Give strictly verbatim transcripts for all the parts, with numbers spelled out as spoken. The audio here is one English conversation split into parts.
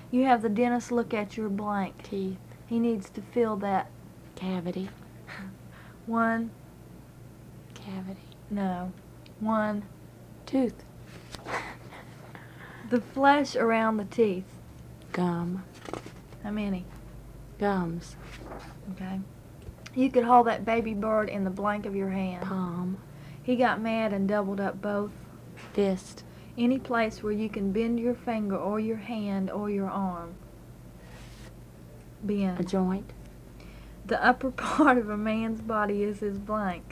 You have the dentist look at your blank. Teeth. He needs to fill that. Cavity. One. Cavity. No. One. Tooth. The flesh around the teeth. Gum. How many? Gums. Okay. You could hold that baby bird in the blank of your hand. Palm. He got mad and doubled up both. Fist. Any place where you can bend your finger or your hand or your arm. Bend. A joint. The upper part of a man's body is his blank.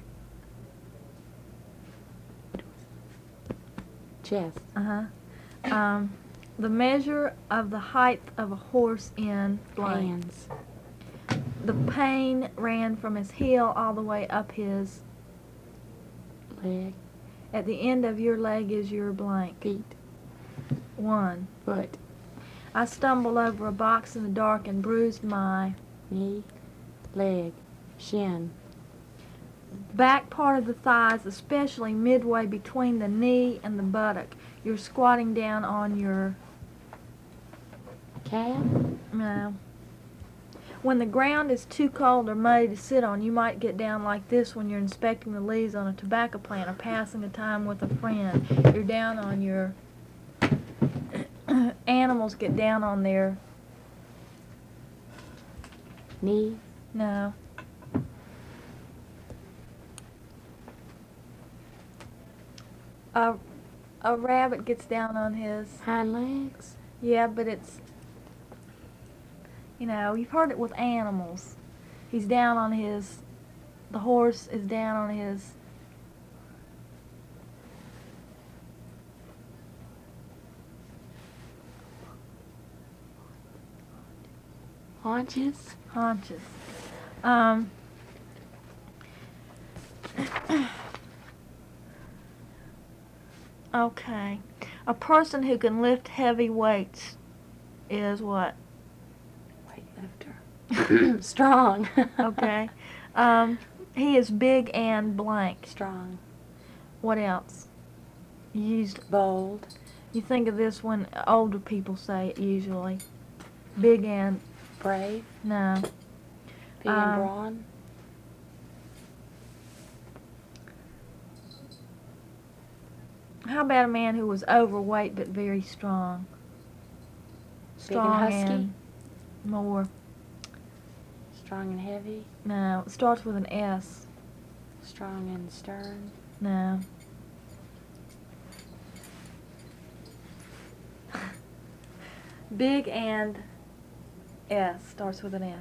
Chest. Uh-huh. Um, the measure of the height of a horse in blank. Hands. The pain ran from his heel all the way up his. Leg. At the end of your leg is your blank. Feet. One. Foot. I stumbled over a box in the dark and bruised my Knee. Leg. Shin. back part of the thighs, especially midway between the knee and the buttock. You're squatting down on your Calf. no. When the ground is too cold or muddy to sit on, you might get down like this when you're inspecting the leaves on a tobacco plant or passing a time with a friend. You're down on your animals get down on their Knee. no. A a rabbit gets down on his Hind legs. yeah, but it's you know, you've heard it with animals. He's down on his the horse is down on his Haunches. haunches. Um Okay. A person who can lift heavy weights is what? Weightlifter. Strong. Okay. Um, he is big and blank. Strong. What else? You used. Bold. You think of this when older people say it usually. Big and Brave. no. Big Um, and brawn. How about a man who was overweight but very strong? Strong Big and husky. and more. Strong and heavy. No. It starts with an S. Strong and stern. No. Big and S starts with an S.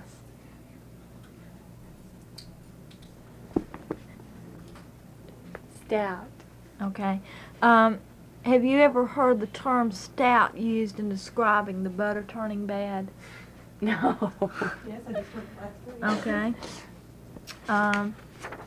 Stout. Okay. Um, have you ever heard the term stout used in describing the butter turning bad? No. Yes, I just went last week. Okay. Um,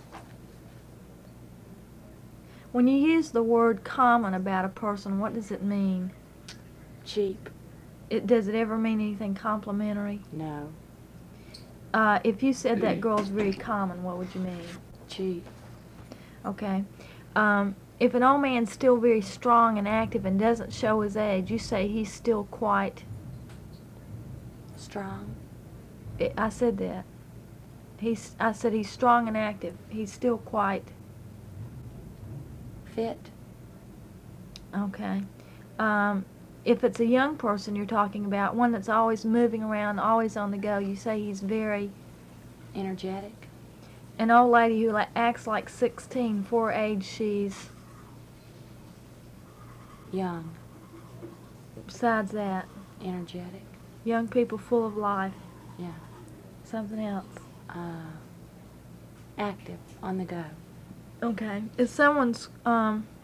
when you use the word common about a person, what does it mean? Cheap. It does it ever mean anything complimentary? No. Uh, if you said that girl's very common, what would you mean? Cheap. Okay. Um, if an old man's still very strong and active and doesn't show his age, you say he's still quite. Strong. I I said that. He's. I said he's strong and active. He's still quite. Fit. Okay. Um, if it's a young person you're talking about, one that's always moving around, always on the go, you say he's very. Energetic. An old lady who like, acts like sixteen for her age, she's. Young. Besides that, Energetic. young people full of life. Yeah. Something else. Uh, active. On the go. Okay. If someone's um,